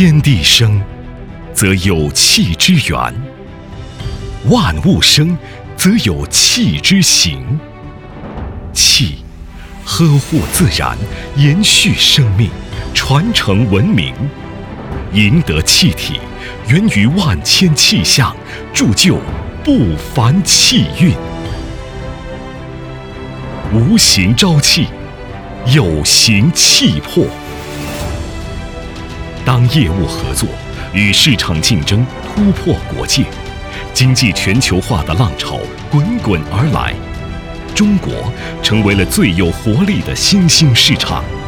天地生，则有气之源；万物生，则有气之行。气，呵护自然，延续生命，传承文明。赢得气体，源于万千气象，铸就不凡气运。无形朝气，有形气魄。当业务合作与市场竞争突破国界，经济全球化的浪潮滚滚而来，中国成为了最有活力的新兴市场。